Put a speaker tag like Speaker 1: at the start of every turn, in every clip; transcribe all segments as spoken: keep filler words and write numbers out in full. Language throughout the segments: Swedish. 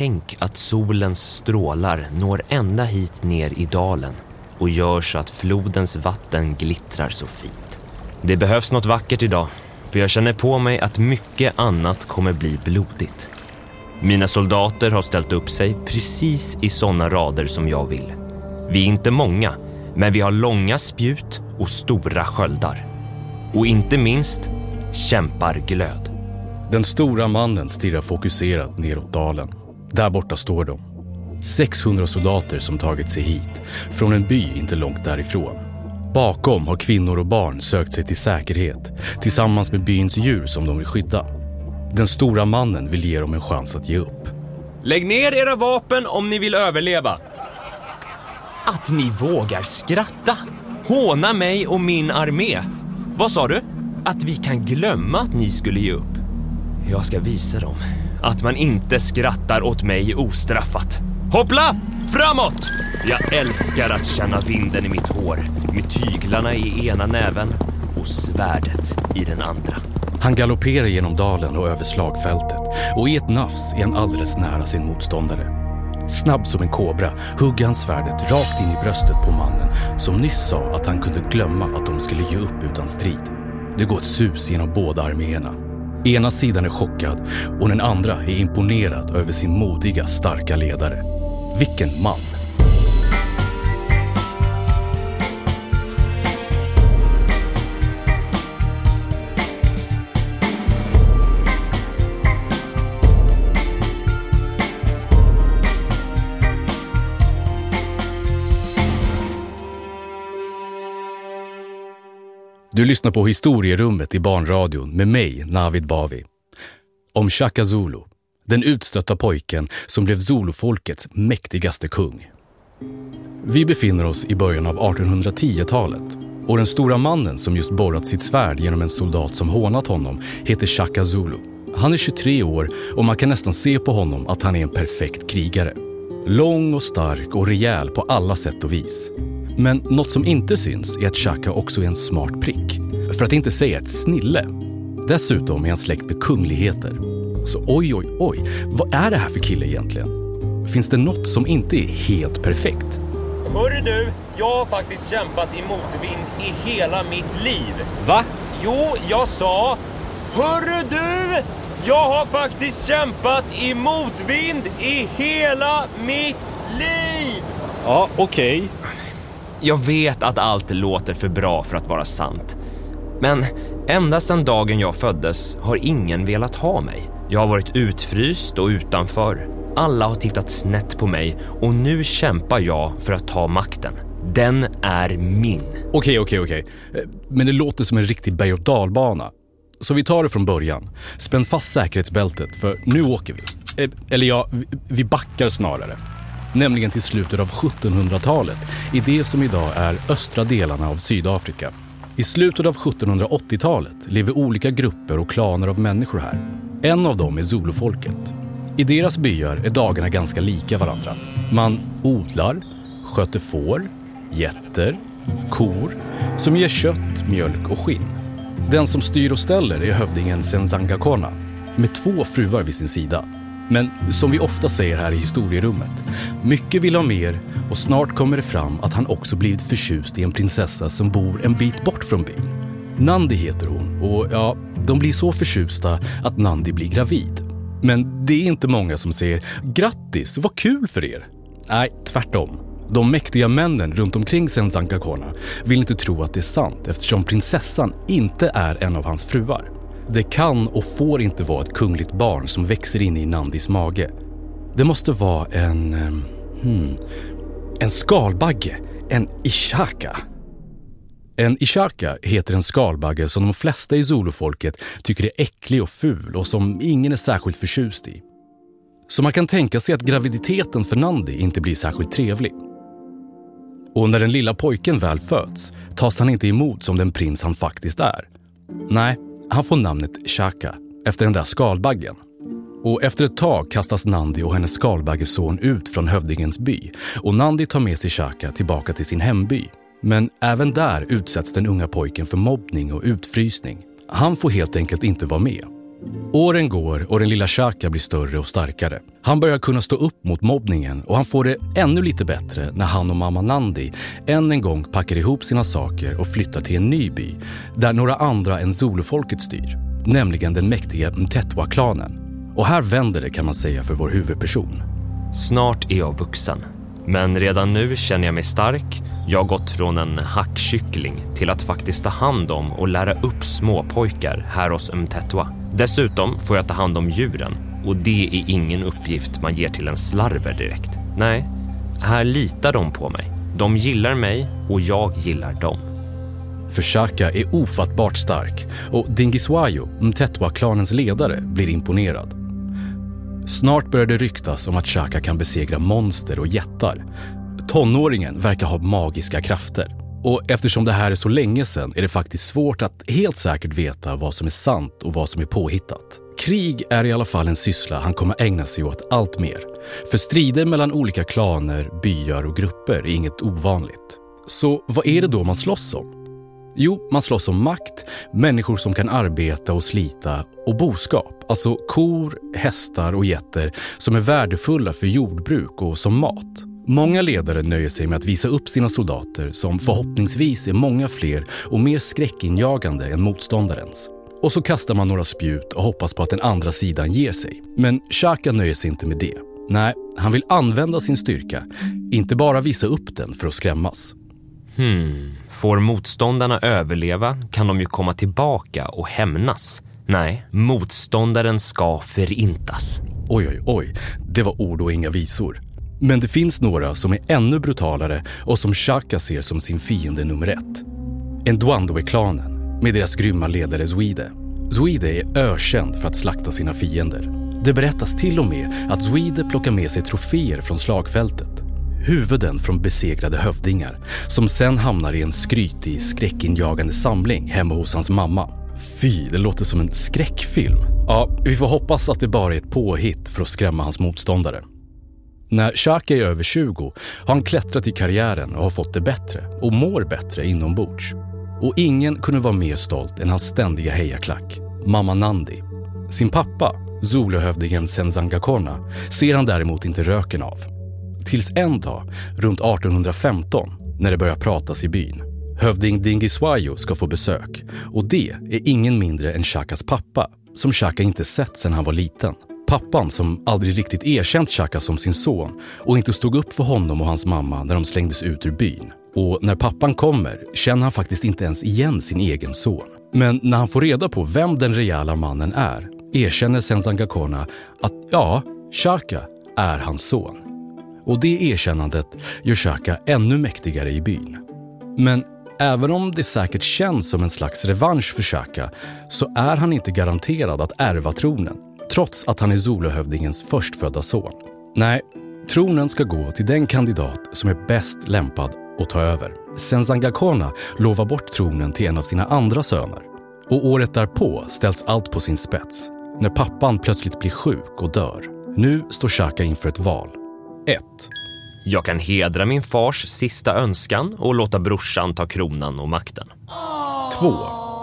Speaker 1: tänk att solens strålar når ända hit ner i dalen och gör så att flodens vatten glittrar så fint. Det behövs något vackert idag, för jag känner på mig att mycket annat kommer bli blodigt. Mina soldater har ställt upp sig precis i sådana rader som jag vill. Vi är inte många, men vi har långa spjut och stora sköldar. Och inte minst kämparglöd.
Speaker 2: Den stora mannen stirrar fokuserat neråt dalen. Där borta står de. sexhundra soldater som tagit sig hit, från en by inte långt därifrån. Bakom har kvinnor och barn sökt sig till säkerhet, tillsammans med byns djur som de vill skydda. Den stora mannen vill ge dem en chans att ge upp.
Speaker 1: Lägg ner era vapen om ni vill överleva. Att ni vågar skratta. Håna mig och min armé. Vad sa du? Att vi kan glömma att ni skulle ge upp. Jag ska visa dem att man inte skrattar åt mig ostraffat. Hoppla! Framåt! Jag älskar att känna vinden i mitt hår, med tyglarna i ena näven och svärdet i den andra.
Speaker 2: Han galopperar genom dalen och över slagfältet, och i ett nafs är han alldeles nära sin motståndare. Snabb som en kobra hugger han svärdet rakt in i bröstet på mannen som nyss sa att han kunde glömma att de skulle ge upp utan strid. Det går ett sus genom båda arméerna. Ena sidan är chockad och den andra är imponerad över sin modiga, starka ledare. Vilken man! Du lyssnar på Historierummet i Barnradion med mig, Navid Bavi. Om Shaka Zulu, den utstötta pojken som blev Zulufolkets mäktigaste kung. Vi befinner oss i början av artonhundratio-talet och den stora mannen som just borrat sitt svärd genom en soldat som hånat honom heter Shaka Zulu. Han är tjugotre år och man kan nästan se på honom att han är en perfekt krigare. Lång och stark och rejäl på alla sätt och vis. Men något som inte syns är att Shaka också är en smart prick. För att inte säga ett snille. Dessutom är han släkt med kungligheter. Så oj, oj, oj. Vad är det här för kille egentligen? Finns det något som inte är helt perfekt?
Speaker 1: Hörru du, jag har faktiskt kämpat i motvind i hela mitt liv.
Speaker 2: Va?
Speaker 1: Jo, jag sa... Hörru du, jag har faktiskt kämpat i motvind i hela mitt liv.
Speaker 2: Ja, okej. Okay.
Speaker 1: Jag vet att allt låter för bra för att vara sant. Men ända sedan dagen jag föddes har ingen velat ha mig. Jag har varit utfryst och utanför. Alla har tittat snett på mig och nu kämpar jag för att ta makten. Den är min.
Speaker 2: Okej, okej, okej. Men det låter som en riktig berg- och dalbana. Så vi tar det från början. Spänn fast säkerhetsbältet, för nu åker vi. Eller ja, vi backar snarare. Nämligen till slutet av sjuttonhundratalet i det som idag är östra delarna av Sydafrika. I slutet av sjuttonhundraåttiotalet lever olika grupper och klaner av människor här. En av dem är Zulufolket. I deras byar är dagarna ganska lika varandra. Man odlar, sköter får, getter, kor som ger kött, mjölk och skinn. Den som styr och ställer är hövdingen Senzangakona med två fruar vid sin sida. Men som vi ofta säger här i historierummet, mycket vill ha mer och snart kommer det fram att han också blivit förtjust i en prinsessa som bor en bit bort från byn. Nandi heter hon och ja, de blir så förtjusta att Nandi blir gravid. Men det är inte många som säger grattis, vad kul för er. Nej, tvärtom. De mäktiga männen runt omkring Senzangakona vill inte tro att det är sant eftersom prinsessan inte är en av hans fruar. Det kan och får inte vara ett kungligt barn som växer in i Nandis mage. Det måste vara en... Hmm, en skalbagge, en ishaka. En ishaka heter en skalbagge som de flesta i Zulufolket tycker är äcklig och ful och som ingen är särskilt förtjust i. Så man kan tänka sig att graviditeten för Nandi inte blir särskilt trevlig. Och när den lilla pojken väl föds tas han inte emot som den prins han faktiskt är. Nej, han får namnet Shaka efter den där skalbaggen. Och efter ett tag kastas Nandi och hennes skalbaggeson ut från hövdingens by. Och Nandi tar med sig Shaka tillbaka till sin hemby. Men även där utsätts den unga pojken för mobbning och utfrysning. Han får helt enkelt inte vara med. Åren går och den lilla Xhaka blir större och starkare. Han börjar kunna stå upp mot mobbningen och han får det ännu lite bättre när han och mamma Nandi än en gång packar ihop sina saker och flyttar till en ny by där några andra än Zulufolket styr, nämligen den mäktiga Mtetwa-klanen. Och här vänder det, kan man säga, för vår huvudperson.
Speaker 1: Snart är jag vuxen, men redan nu känner jag mig stark. Jag har gått från en hackkyckling till att faktiskt ta hand om och lära upp småpojkar här hos Mtetwa. Dessutom får jag ta hand om djuren, och det är ingen uppgift man ger till en slarver direkt. Nej, här litar de på mig. De gillar mig och jag gillar dem.
Speaker 2: För Xhaka är ofattbart stark och Dingiswayo, Mtetwa-klanens ledare, blir imponerad. Snart börjar det ryktas om att Xhaka kan besegra monster och jättar. Tonåringen verkar ha magiska krafter. Och eftersom det här är så länge sedan är det faktiskt svårt att helt säkert veta vad som är sant och vad som är påhittat. Krig är i alla fall en syssla han kommer ägna sig åt allt mer. För strider mellan olika klaner, byar och grupper är inget ovanligt. Så vad är det då man slåss om? Jo, man slåss om makt, människor som kan arbeta och slita, och boskap, alltså kor, hästar och getter som är värdefulla för jordbruk och som mat. Många ledare nöjer sig med att visa upp sina soldater som förhoppningsvis är många fler och mer skräckinjagande än motståndarens. Och så kastar man några spjut och hoppas på att den andra sidan ger sig. Men Xhaka nöjer sig inte med det. Nej, han vill använda sin styrka, inte bara visa upp den för att skrämmas.
Speaker 1: Hmm, får motståndarna överleva kan de ju komma tillbaka och hämnas. Nej, motståndaren ska förintas.
Speaker 2: Oj, oj, oj, det var ord och inga visor. Men det finns några som är ännu brutalare och som Xhaka ser som sin fiende nummer ett. Ndwandwe-klanen med deras grymma ledare Zwide. Zwide är ökänd för att slakta sina fiender. Det berättas till och med att Zwide plockar med sig troféer från slagfältet. Huvuden från besegrade hövdingar som sen hamnar i en skrytig, skräckinjagande samling hemma hos hans mamma. Fy, det låter som en skräckfilm. Ja, vi får hoppas att det bara är ett påhitt för att skrämma hans motståndare. När Xhaka är över tjugo har han klättrat i karriären och har fått det bättre och mår bättre inombords. Och ingen kunde vara mer stolt än hans ständiga hejaklack, mamma Nandi. Sin pappa, Zuluhövdingen Senzangakona, ser han däremot inte röken av. Tills en dag, runt arton femton, när det börjar pratas i byn. Hövding Dingiswayo ska få besök, och det är ingen mindre än Xhakas pappa, som Xhaka inte sett sedan han var liten. Pappan som aldrig riktigt erkänt Xhaka som sin son och inte stod upp för honom och hans mamma när de slängdes ut ur byn. Och när pappan kommer känner han faktiskt inte ens igen sin egen son. Men när han får reda på vem den rejäla mannen är erkänner Senzangakona att ja, Xhaka är hans son. Och det erkännandet gör Xhaka ännu mäktigare i byn. Men även om det säkert känns som en slags revansch för Xhaka så är han inte garanterad att ärva tronen, trots att han är Zuluhövdingens förstfödda son. Nej, tronen ska gå till den kandidat som är bäst lämpad att ta över. Senzangakona lovar bort tronen till en av sina andra söner. Och året därpå ställs allt på sin spets, när pappan plötsligt blir sjuk och dör. Nu står Xhaka inför ett val. ett.
Speaker 1: Jag kan hedra min fars sista önskan och låta brorsan ta kronan och makten.
Speaker 2: två.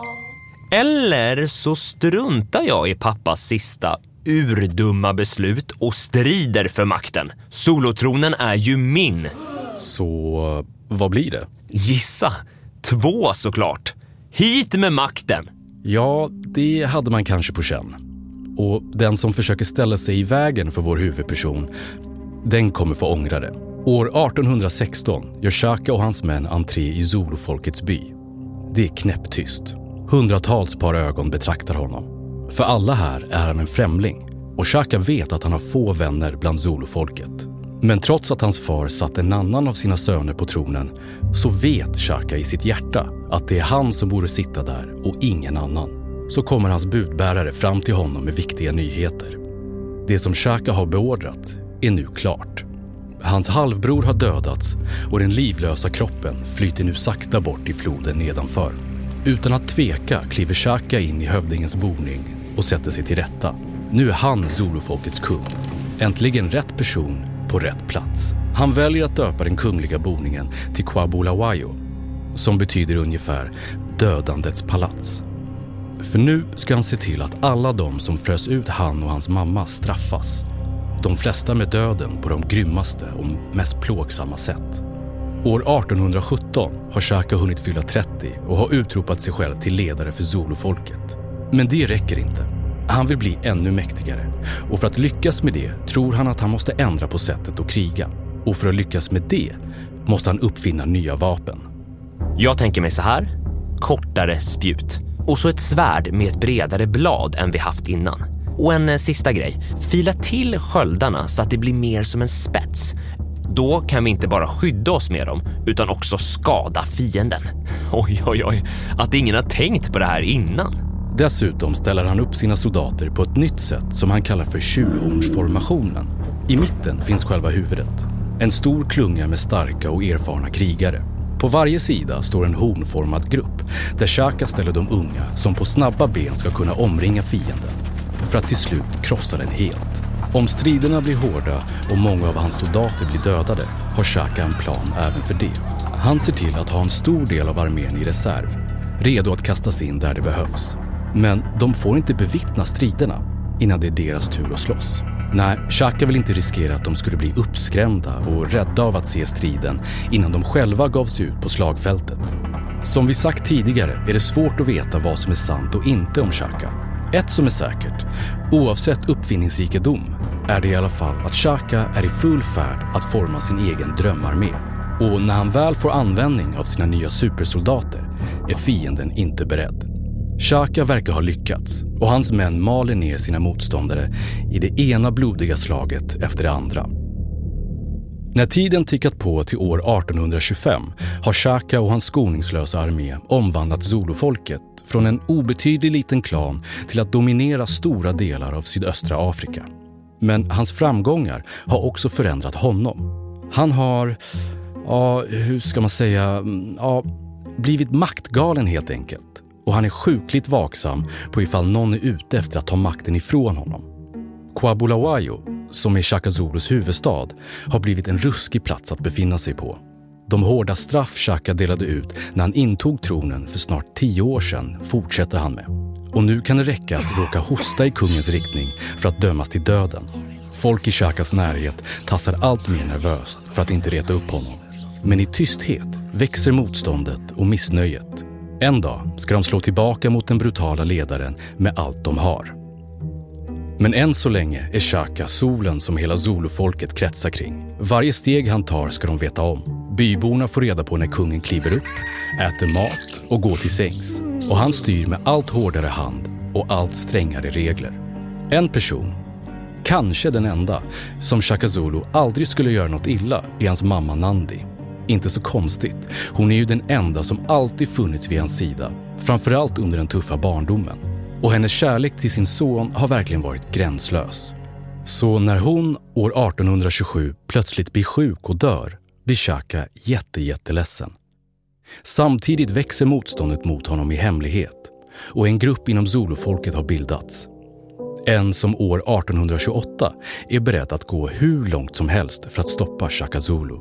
Speaker 1: Eller så struntar jag i pappas sista urdumma beslut och strider för makten. Solotronen är ju min.
Speaker 2: Så vad blir det?
Speaker 1: Gissa. Två såklart. Hit med makten.
Speaker 2: Ja, det hade man kanske på känn. Och den som försöker ställa sig i vägen för vår huvudperson, den kommer få ångra det. År arton sexton gör Xhaka och hans män entré i Zulufolkets by. Det är knäpptyst. Hundratals par ögon betraktar honom. För alla här är han en främling. Och Xhaka vet att han har få vänner bland Zulufolket. Men trots att hans far satt en annan av sina söner på tronen så vet Xhaka i sitt hjärta att det är han som borde sitta där och ingen annan. Så kommer hans budbärare fram till honom med viktiga nyheter. Det som Xhaka har beordrat är nu klart. Hans halvbror har dödats och den livlösa kroppen flyter nu sakta bort i floden nedanför. Utan att tveka kliver Xhaka in i hövdingens boning och sätter sig till rätta. Nu är han Zulufolkets kung. Äntligen rätt person på rätt plats. Han väljer att döpa den kungliga boningen till Kwabulawayo, som betyder ungefär dödandets palats. För nu ska han se till att alla de som frös ut han och hans mamma straffas. De flesta med döden på de grymmaste och mest plågsamma sätt. År arton sjutton har Shaka hunnit fylla trettio och har utropat sig själv till ledare för Zulufolket. Men det räcker inte. Han vill bli ännu mäktigare. Och för att lyckas med det tror han att han måste ändra på sättet att kriga. Och för att lyckas med det måste han uppfinna nya vapen.
Speaker 1: Jag tänker mig så här. Kortare spjut. Och så ett svärd med ett bredare blad än vi haft innan. Och en eh, sista grej. Fila till sköldarna så att det blir mer som en spets. Då kan vi inte bara skydda oss med dem utan också skada fienden. Oj, oj, oj. Att ingen har tänkt på det här innan.
Speaker 2: Dessutom ställer han upp sina soldater på ett nytt sätt som han kallar för tjurhornsformationen. I mitten finns själva huvudet. En stor klunga med starka och erfarna krigare. På varje sida står en hornformad grupp där Shaka ställer de unga som på snabba ben ska kunna omringa fienden för att till slut krossa den helt. Om striderna blir hårda och många av hans soldater blir dödade har Shaka en plan även för det. Han ser till att ha en stor del av armén i reserv, redo att kastas in där det behövs. Men de får inte bevittna striderna innan det är deras tur att slåss. Nej, Shaka vill inte riskera att de skulle bli uppskrämda och rädda av att se striden innan de själva gav sig ut på slagfältet. Som vi sagt tidigare är det svårt att veta vad som är sant och inte om Shaka. Ett som är säkert, oavsett uppfinningsrikedom, är det i alla fall att Shaka är i full färd att forma sin egen drömarmé. Och när han väl får användning av sina nya supersoldater är fienden inte beredd. Shaka verkar ha lyckats och hans män maler ner sina motståndare i det ena blodiga slaget efter det andra. När tiden tickat på till år arton tjugofem har Shaka och hans skoningslösa armé omvandlat Zulufolket från en obetydlig liten klan till att dominera stora delar av sydöstra Afrika. Men hans framgångar har också förändrat honom. Han har, ja, hur ska man säga, ja, blivit maktgalen helt enkelt. Och han är sjukligt vaksam på ifall någon är ute efter att ta makten ifrån honom. Bulawayo, som är Shaka Zulus huvudstad, har blivit en ruskig plats att befinna sig på. De hårda straff Shaka delade ut när han intog tronen för snart tio år sedan fortsätter han med. Och nu kan det räcka att råka hosta i kungens riktning för att dömas till döden. Folk i Shakas närhet tassar allt mer nervöst för att inte reta upp honom. Men i tysthet växer motståndet och missnöjet. En dag ska de slå tillbaka mot den brutala ledaren med allt de har. Men än så länge är Shaka solen som hela Zulufolket kretsar kring. Varje steg han tar ska de veta om. Byborna får reda på när kungen kliver upp, äter mat och går till sängs. Och han styr med allt hårdare hand och allt strängare regler. En person, kanske den enda, som Shaka Zulu aldrig skulle göra något illa är hans mamma Nandi. Inte så konstigt, hon är ju den enda som alltid funnits vid hans sida, framförallt under den tuffa barndomen. Och hennes kärlek till sin son har verkligen varit gränslös. Så när hon år arton tjugosju plötsligt blir sjuk och dör blir Shaka jätte, jätteledsen. Samtidigt växer motståndet mot honom i hemlighet och en grupp inom Zulufolket har bildats. En som år arton tjugoåtta är beredd att gå hur långt som helst för att stoppa Shaka Zulu.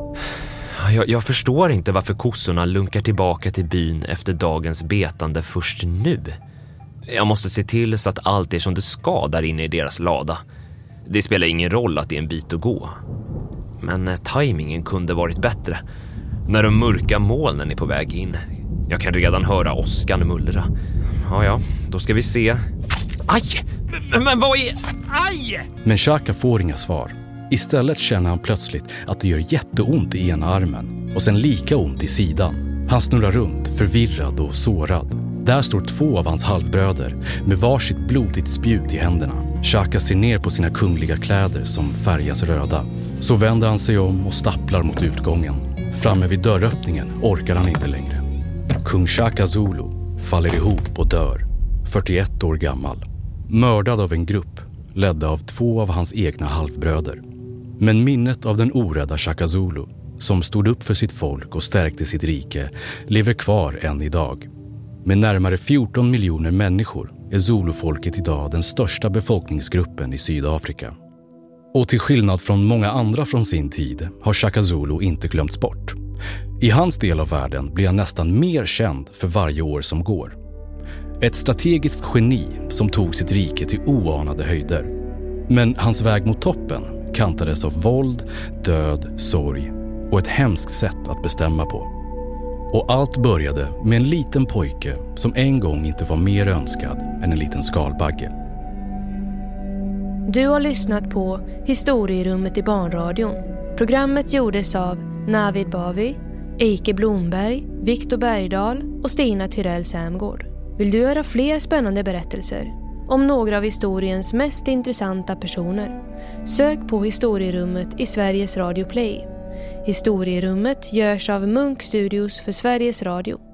Speaker 1: Jag, jag förstår inte varför kossorna lunkar tillbaka till byn efter dagens betande först nu. Jag måste se till så att allt är som det ska där inne i deras lada. Det spelar ingen roll att det är en bit att gå. Men eh, tajmingen kunde varit bättre. När de mörka molnen är på väg in. Jag kan redan höra åskan mullra. Ja, ja, då ska vi se. Aj! Men, men vad är... Aj!
Speaker 2: Men Shaka får inga svar. Istället känner han plötsligt att det gör jätteont i ena armen och sen lika ont i sidan. Han snurrar runt, förvirrad och sårad. Där står två av hans halvbröder med varsitt blodigt spjut i händerna. Shaka ser ner på sina kungliga kläder som färgas röda. Så vänder han sig om och stapplar mot utgången. Framme vid dörröppningen orkar han inte längre. Kung Shaka Zulu faller ihop och dör, fyrtioett år gammal. Mördad av en grupp, ledda av två av hans egna halvbröder. Men minnet av den orädda Shaka Zulu, som stod upp för sitt folk och stärkte sitt rike, lever kvar än idag. Med närmare fjorton miljoner människor är Zulufolket idag den största befolkningsgruppen i Sydafrika. Och till skillnad från många andra från sin tid har Shaka Zulu inte glömts bort. I hans del av världen blir han nästan mer känd för varje år som går. Ett strategiskt geni som tog sitt rike till oanade höjder. Men hans väg mot toppen kantades av våld, död, sorg och ett hemskt sätt att bestämma på. Och allt började med en liten pojke som en gång inte var mer önskad än en liten skalbagge.
Speaker 3: Du har lyssnat på Historierummet i barnradion. Programmet gjordes av Navid Bavi, Eike Blomberg, Viktor Bergdahl och Stina Tyrell Samgård. Vill du höra fler spännande berättelser om några av historiens mest intressanta personer? Sök på Historierummet i Sveriges Radio Play. Historierummet görs av Munk Studios för Sveriges Radio.